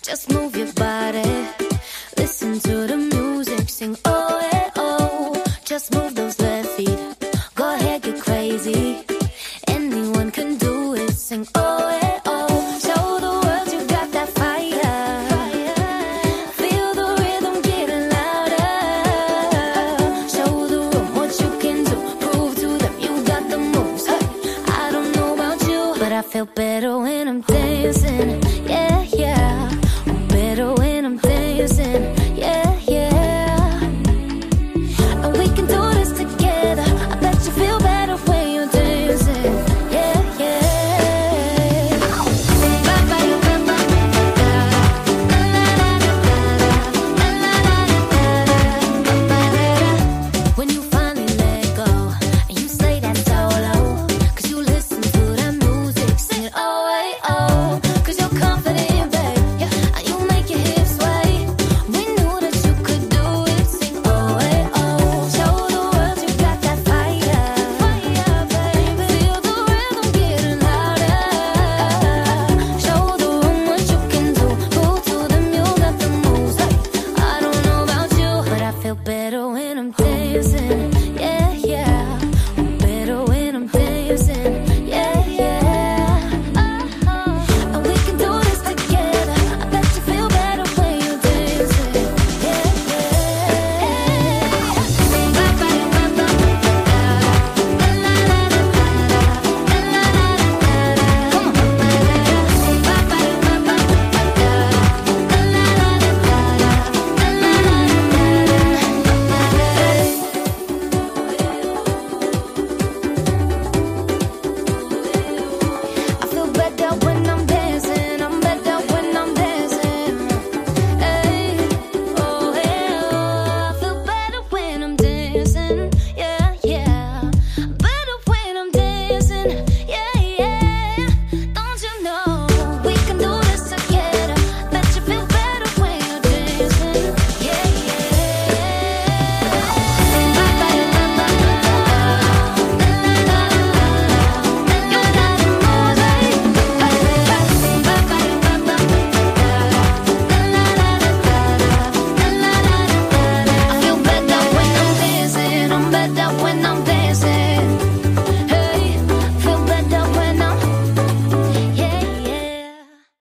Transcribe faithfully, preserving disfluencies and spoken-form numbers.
Just move your body, listen to the music, sing oh eh oh. Just move those left feet, go ahead, get crazy. Anyone can do it, sing oh eh oh. Show the world you got that fire, feel the rhythm getting louder. Show the room what you can do, prove to them you got the moves. Hey, I don't know about you, but I feel better when I'm dancing. Yeah, yeah, I'm better when I'm dancing. Yeah, yeah, and we can do this together. I bet you feel better when you're dancing. Yeah, yeah. When you finally let go and you slay that solo, 'cause you listen to that music, sing it oh eh oh. 'Cause you're confident, babe, yeah, and you make your hips sway. We knew that you could do it, sing oh eh oh. Show the world you got that fire, fire, baby. Feel the rhythm getting louder. Show the room what you can do, prove to them you got the moves. Hey, I don't know about you, but I feel better when I'm dancing. Yeah, yeah.